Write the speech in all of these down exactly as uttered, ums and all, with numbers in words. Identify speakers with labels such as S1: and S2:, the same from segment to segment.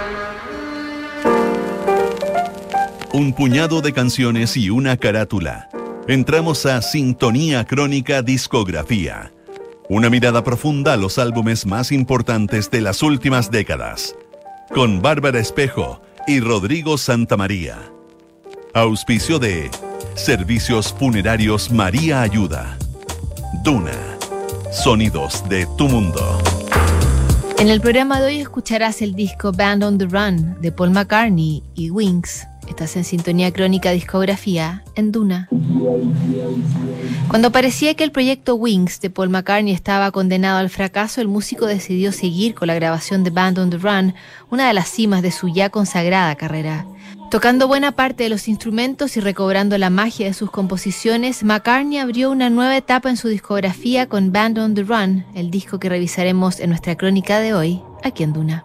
S1: Un puñado de canciones y una carátula. Entramos a Sintonía Crónica Discografía. Una mirada profunda a los álbumes más importantes de las últimas décadas. Con Bárbara Espejo y Rodrigo Santamaría. Auspicio de Servicios Funerarios María Ayuda. Duna. Sonidos de tu mundo.
S2: En el programa de hoy escucharás el disco Band on the Run de Paul McCartney y Wings. Estás en Sintonía Crónica Discografía en Duna. Cuando parecía que el proyecto Wings de Paul McCartney estaba condenado al fracaso, el músico decidió seguir con la grabación de Band on the Run, una de las cimas de su ya consagrada carrera. Tocando buena parte de los instrumentos y recobrando la magia de sus composiciones, McCartney abrió una nueva etapa en su discografía con Band on the Run, el disco que revisaremos en nuestra crónica de hoy, aquí en Duna.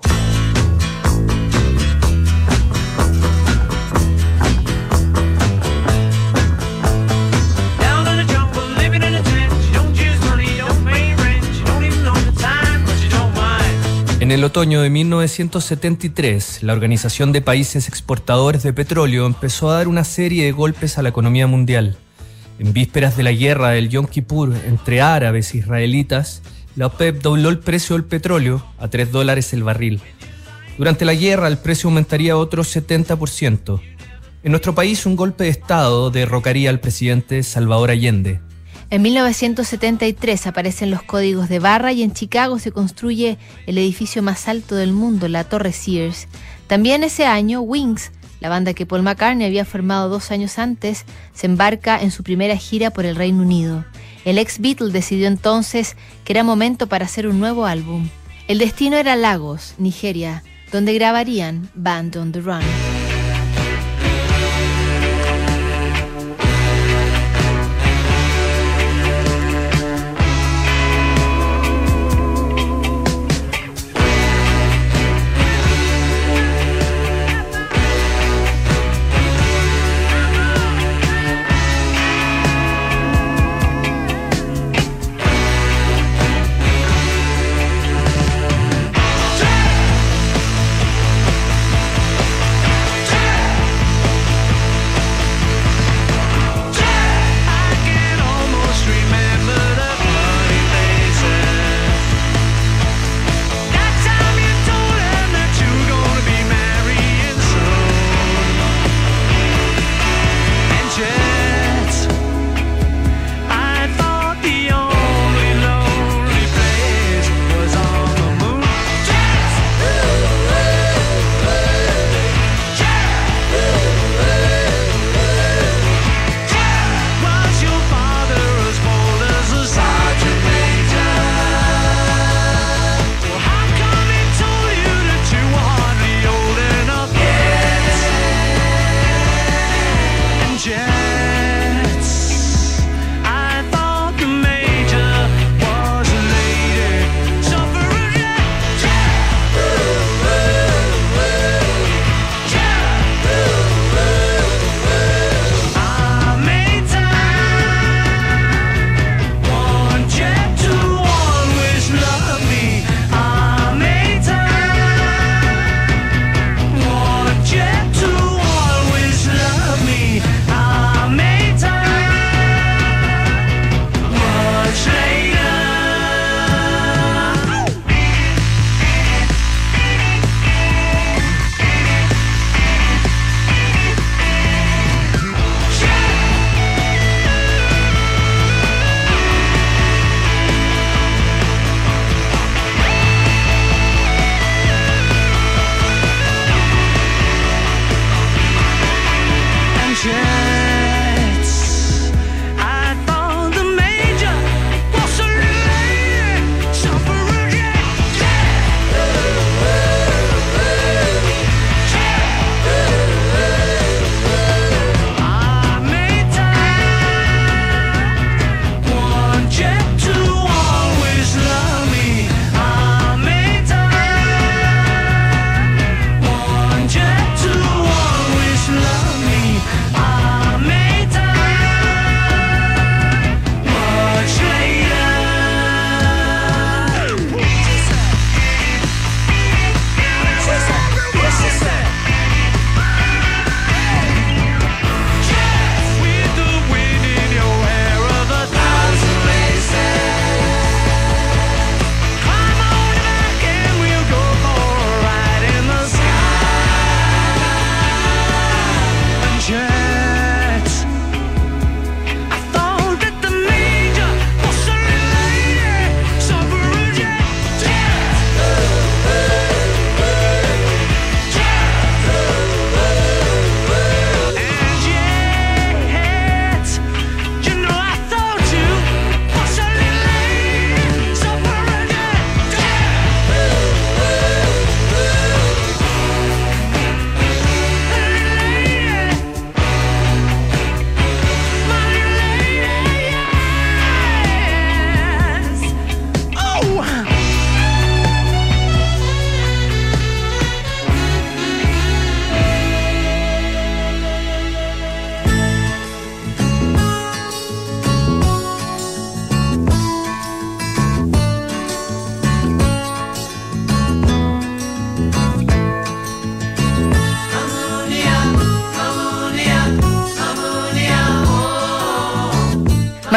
S3: En el otoño de mil novecientos setenta y tres, la Organización de Países Exportadores de Petróleo empezó a dar una serie de golpes a la economía mundial. En vísperas de la guerra del Yom Kippur entre árabes e israelitas, la OPEP dobló el precio del petróleo a tres dólares el barril. Durante la guerra, el precio aumentaría otro setenta por ciento. En nuestro país, un golpe de Estado derrocaría al presidente Salvador Allende.
S2: En mil novecientos setenta y tres aparecen los códigos de barra y en Chicago se construye el edificio más alto del mundo, la Torre Sears. También ese año, Wings, la banda que Paul McCartney había formado dos años antes, se embarca en su primera gira por el Reino Unido. El ex Beatle decidió entonces que era momento para hacer un nuevo álbum. El destino era Lagos, Nigeria, donde grabarían Band on the Run.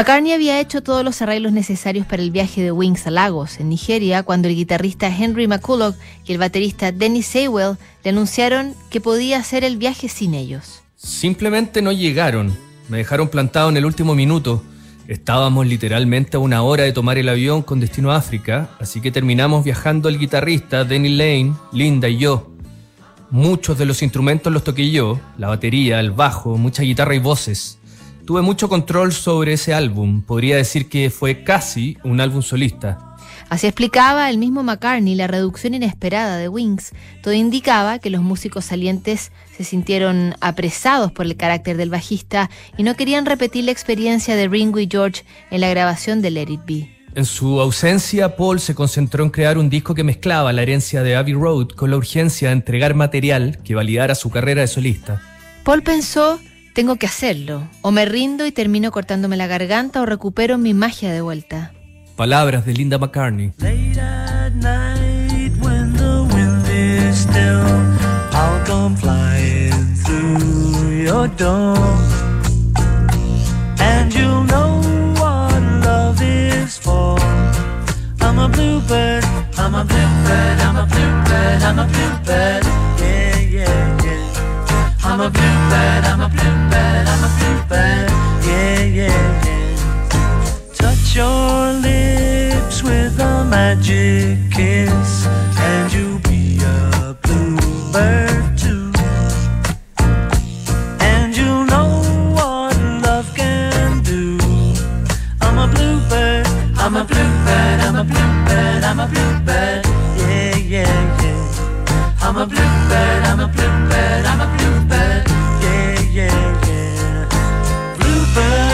S2: McCartney había hecho todos los arreglos necesarios para el viaje de Wings a Lagos, en Nigeria, cuando el guitarrista Henry McCulloch y el baterista Dennis Sewell le anunciaron que podía hacer el viaje sin ellos.
S3: Simplemente no llegaron. Me dejaron plantado en el último minuto. Estábamos literalmente a una hora de tomar el avión con destino a África, así que terminamos viajando el guitarrista Denny Lane, Linda y yo. Muchos de los instrumentos los toqué yo, la batería, el bajo, mucha guitarra y voces. Tuve mucho control sobre ese álbum, podría decir que fue casi un álbum solista.
S2: Así explicaba el mismo McCartney la reducción inesperada de Wings. Todo indicaba que los músicos salientes se sintieron apresados por el carácter del bajista y no querían repetir la experiencia de Ringo y George en la grabación de Let It Be.
S3: En su ausencia, Paul se concentró en crear un disco que mezclaba la herencia de Abbey Road con la urgencia de entregar material que validara su carrera de solista.
S2: Paul pensó: tengo que hacerlo, o me rindo y termino cortándome la garganta o recupero mi magia de vuelta.
S3: Palabras de Linda McCartney.
S4: Late at night when the wind is still, I'll come flying through your door, and you'll know what love is for. I'm a bluebird, I'm a bluebird, I'm a bluebird, I'm a bluebird, yeah, yeah, yeah. I'm a bluebird, I'm a bluebird, I'm a bluebird, yeah, yeah, yeah. Touch your lips with a magic kiss, and you'll be a bluebird too. And you'll know what love can do. I'm a bluebird, I'm a bluebird, I'm a bluebird, I'm a bluebird, yeah, yeah, yeah. I'm a bluebird, I'm a bluebird, I'm a bluebird, yeah, yeah, yeah. Bluebird.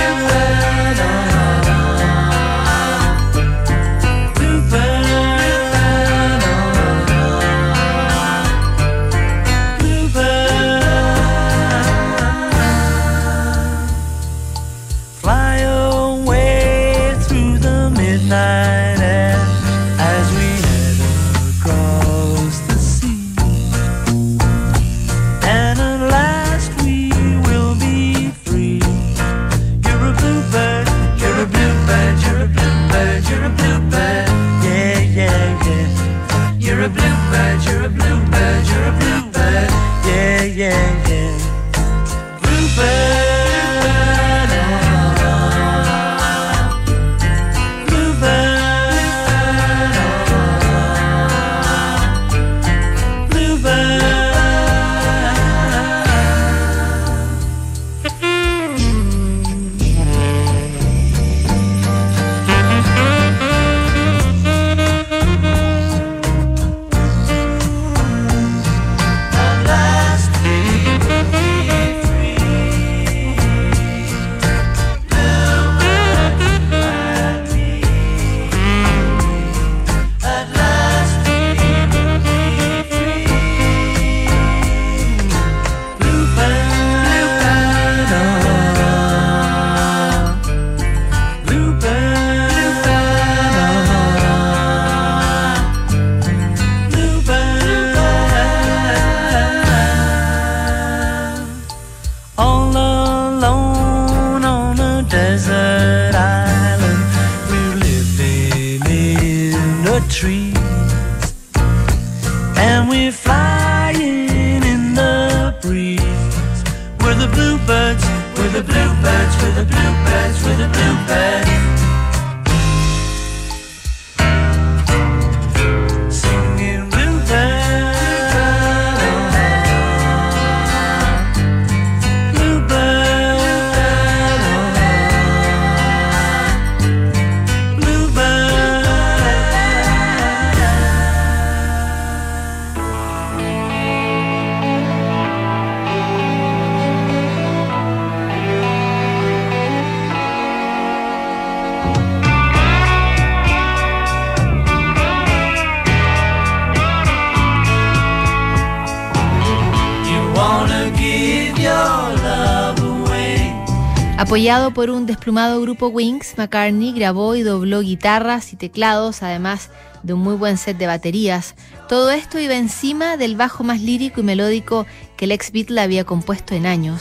S2: Apoyado por un desplumado grupo Wings, McCartney grabó y dobló guitarras y teclados, además de un muy buen set de baterías. Todo esto iba encima del bajo más lírico y melódico que el ex Beatle había compuesto en años.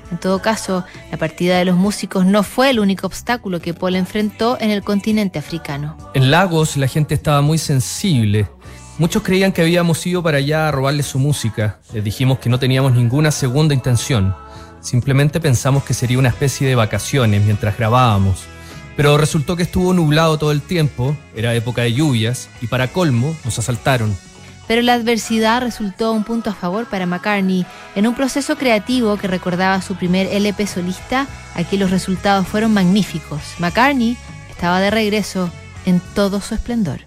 S2: En todo caso, la partida de los músicos no fue el único obstáculo que Paul enfrentó en el continente africano.
S3: En Lagos la gente estaba muy sensible. Muchos creían que habíamos ido para allá a robarle su música. Les dijimos que no teníamos ninguna segunda intención. Simplemente pensamos que sería una especie de vacaciones mientras grabábamos. Pero resultó que estuvo nublado todo el tiempo, era época de lluvias, y para colmo nos asaltaron.
S2: Pero la adversidad resultó un punto a favor para McCartney. En un proceso creativo que recordaba su primer L P solista, aquí los resultados fueron magníficos. McCartney estaba de regreso en todo su esplendor.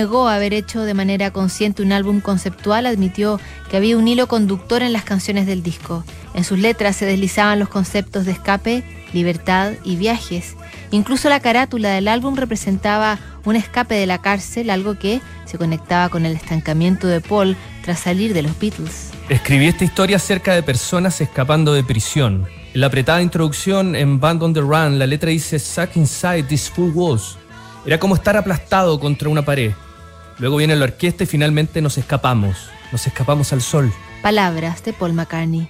S2: negó haber hecho de manera consciente un álbum conceptual, admitió que había un hilo conductor en las canciones del disco. En sus letras se deslizaban los conceptos de escape, libertad y viajes. Incluso la carátula del álbum representaba un escape de la cárcel, algo que se conectaba con el estancamiento de Paul tras salir de los Beatles.
S3: Escribí esta historia acerca de personas escapando de prisión. En la apretada introducción en Band on the Run, la letra dice "Suck inside these four walls". Era como estar aplastado contra una pared. Luego viene la orquesta y finalmente nos escapamos. Nos escapamos al sol.
S2: Palabras de Paul McCartney.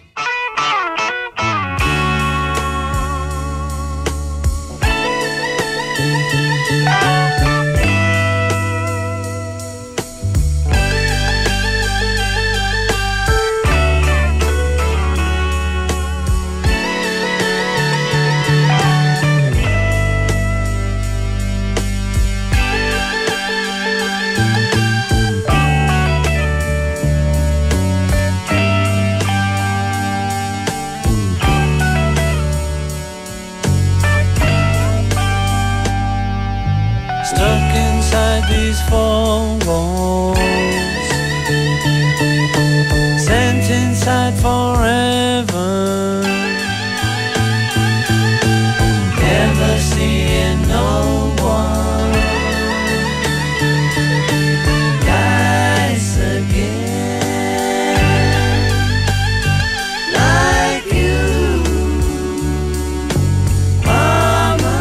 S4: These four walls, sent inside forever, never seeing no one nice again like you, Mama.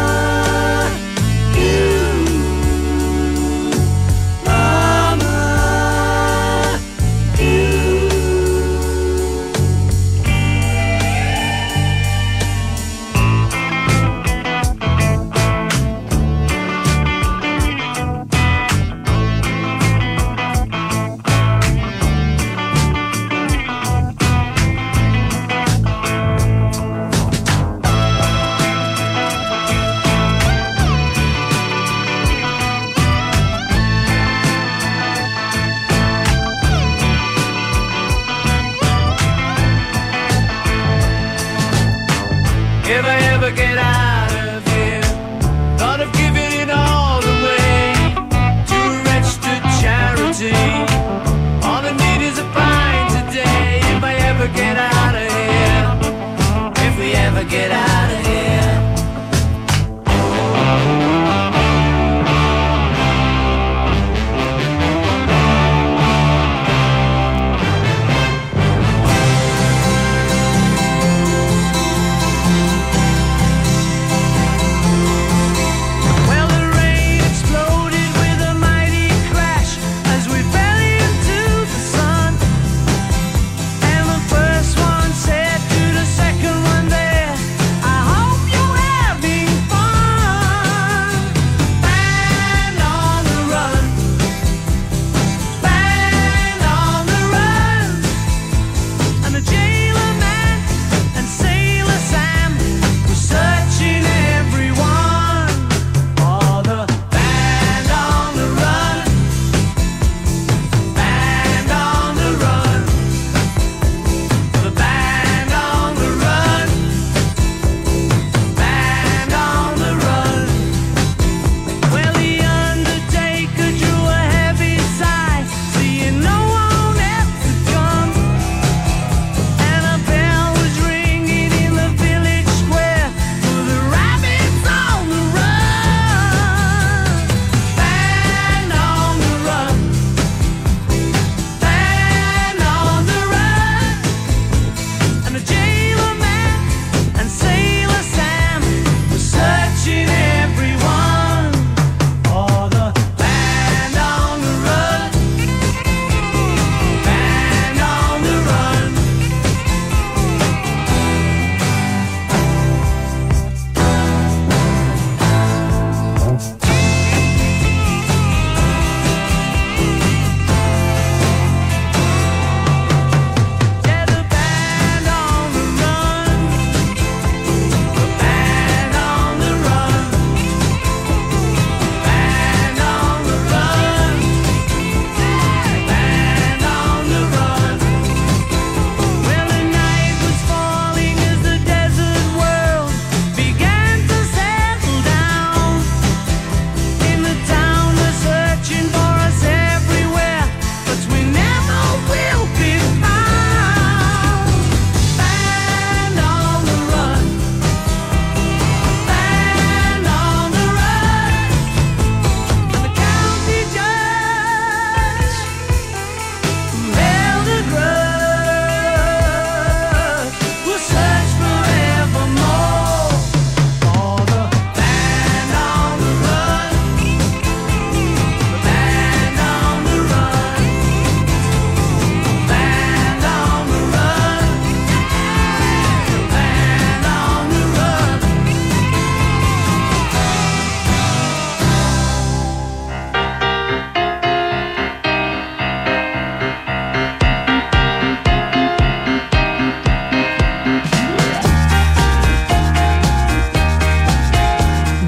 S4: You Mama, you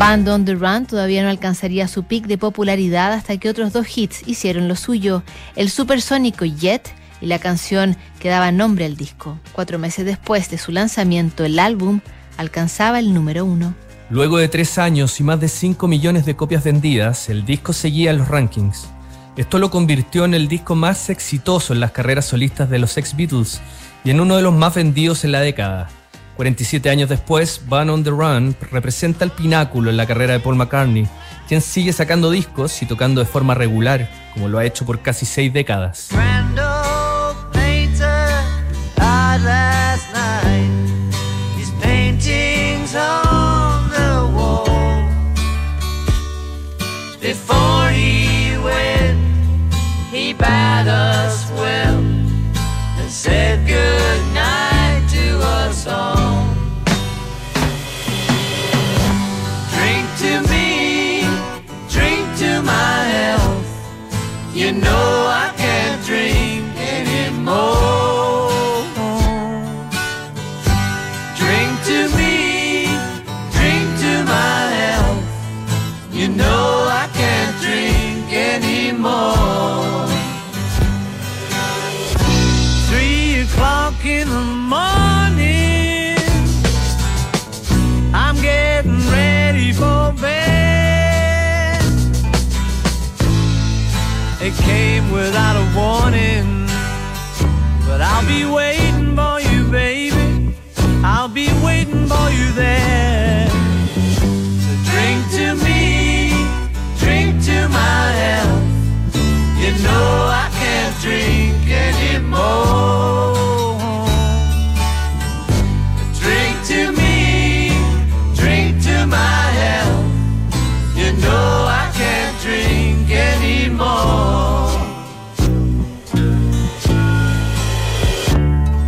S2: Band on the Run todavía no alcanzaría su pic de popularidad hasta que otros dos hits hicieron lo suyo, el supersónico Jet y la canción que daba nombre al disco. Cuatro meses después de su lanzamiento, el álbum alcanzaba el número uno.
S3: Luego de tres años y más de cinco millones de copias vendidas, el disco seguía en los rankings. Esto lo convirtió en el disco más exitoso en las carreras solistas de los ex-Beatles y en uno de los más vendidos en la década. cuarenta y siete años después, Band on the Run representa el pináculo en la carrera de Paul McCartney, quien sigue sacando discos y tocando de forma regular, como lo ha hecho por casi seis décadas.
S4: Before he went, he bade us well and said good night to us all. Drink to me, drink to my health. You know I can't drink anymore. Drink to me, drink to my health. You know I can't drink anymore. Three o'clock in the morning, I'm getting ready for bed. It came without a warning, but I'll be waiting for you, baby. I'll be waiting for you there. So drink to me, drink to my health. You know I can't drink anymore. Drink to me, drink to my health. You know I can't drink anymore.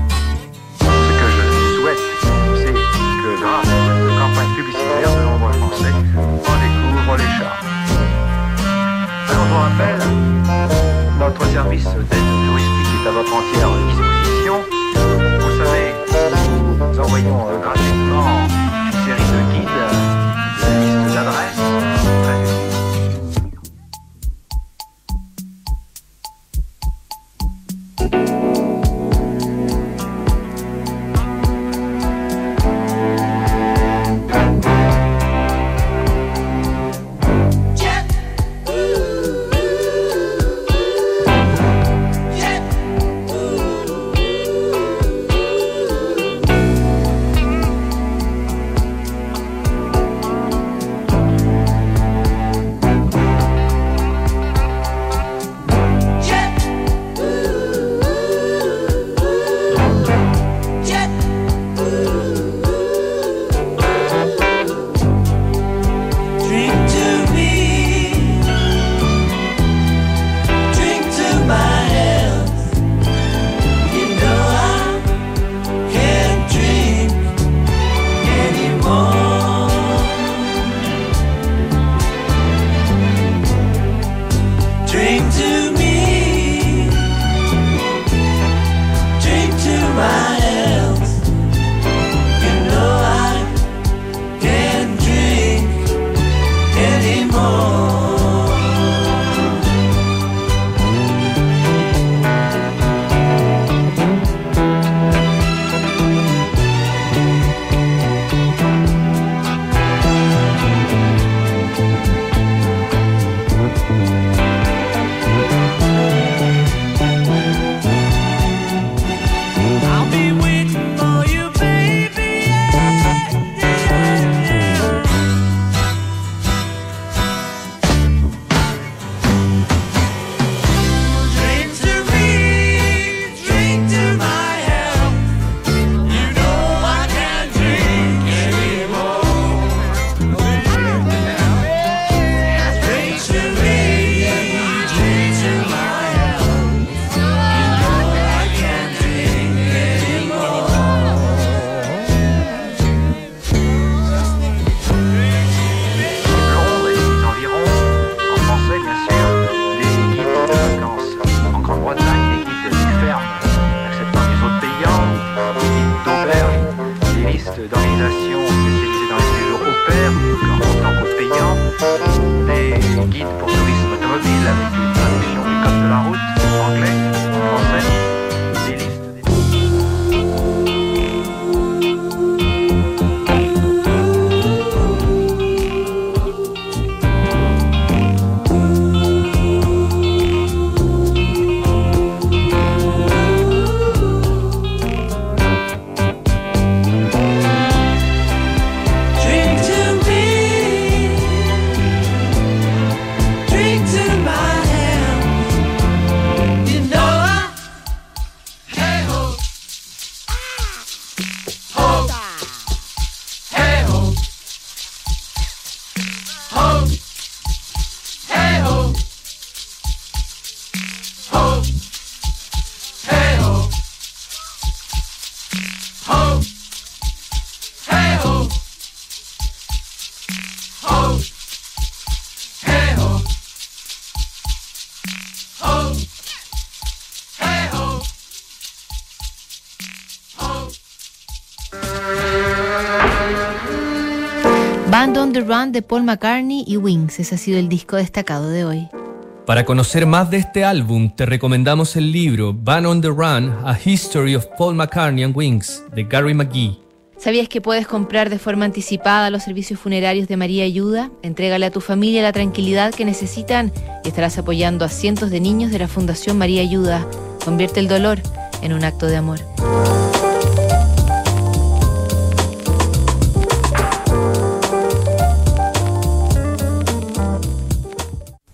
S2: Band on the Run de Paul McCartney y Wings. Ese ha sido el disco destacado de hoy.
S3: Para conocer más de este álbum, te recomendamos el libro Band on the Run, A History of Paul McCartney and Wings, de Gary McGee.
S2: ¿Sabías que puedes comprar de forma anticipada los servicios funerarios de María Ayuda? Entrégale a tu familia la tranquilidad que necesitan y estarás apoyando a cientos de niños de la Fundación María Ayuda. Convierte el dolor en un acto de amor.